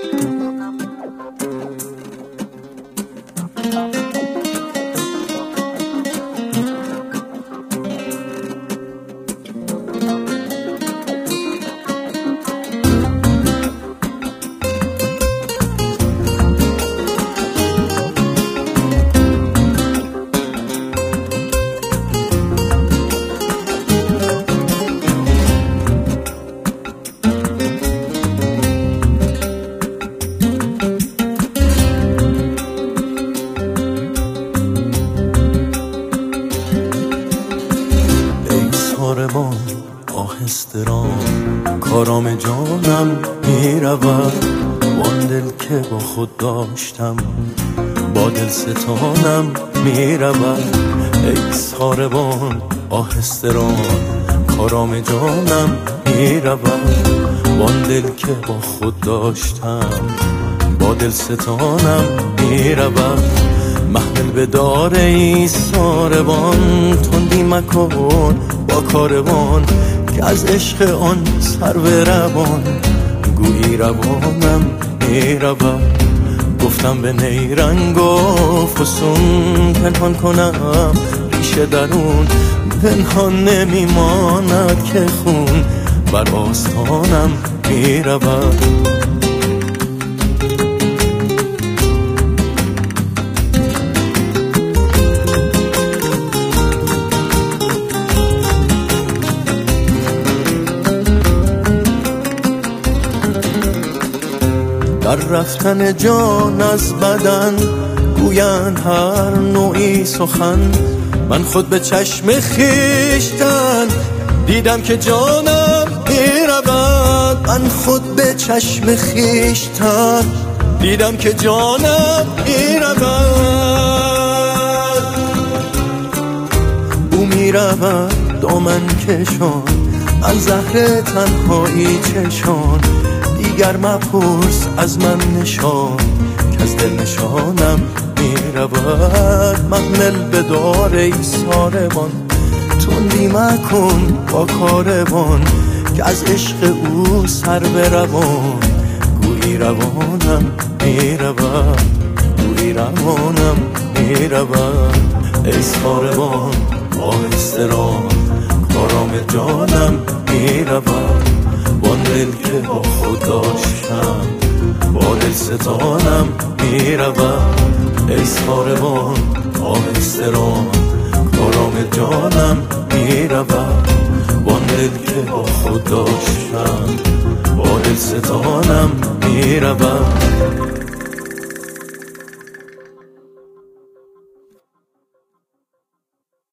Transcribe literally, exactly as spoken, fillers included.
کاروان آهسته ران کارام جانم میرود وان دل که با خود داشتم با دل ستانم میرود ای ساروان آهسته ران کارام جانم میرود وان دل که با خود داشتم با دل ستانم میرود محمل به دار ای ساروان تندی مکن با کاروان که از عشق آن سر به روان گویی روانم میرود گفتم به نیرنگ و فسون پنهان کنم ریشه درون پنهان نمیماند که خون بر آستانم میرود در رفتن جان از بدن گویند هر نوعی سخن من خود به چشم خویشتن دیدم که جانم میرود من خود به چشم خویشتن دیدم که جانم میرود او میرود دامن کشان من زهر تنهایی چشان دیگر مپرس از من نشان که از دل نشانم میرود محمل به دار ای ساروان تندی مکن با کاروان که از عشق او سر به روان گویی روانم میرود گویی روانم میرود ای ساروان آهسته ران کارام جانم میرود وان دل که با خود داشتم با دل ستانم میرود ای ساروان آهسته ران کارام جانم میرود وان دل که با خود داشتم با دل ستانم میرود